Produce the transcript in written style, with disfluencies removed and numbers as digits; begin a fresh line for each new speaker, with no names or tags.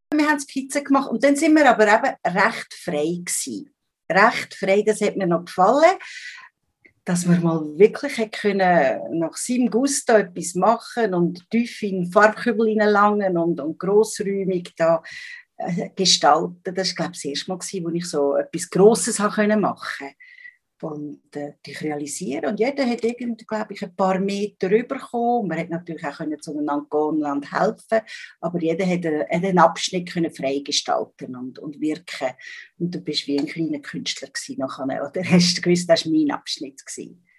Wir haben Skizzen gemacht und dann sind wir aber eben recht frei gewesen. Recht frei, das hat mir noch gefallen, dass wir mal wirklich können nach seinem Gusto etwas machen und tief in Farbkübel hineinlangen und grossräumig da gestalten. Das war, glaube ich, das erste Mal, wo ich so etwas Grosses machen konnte. Und dich realisieren. Und jeder hat irgendwie, glaube ich, ein paar Meter rübergekommen. Man konnte natürlich auch zueinander gehen und helfen. Aber jeder hat einen Abschnitt können freigestalten und wirken. Und du bist wie ein kleiner Künstler gewesen nachher, oder? Hast du gewusst, das war mein Abschnitt gewesen.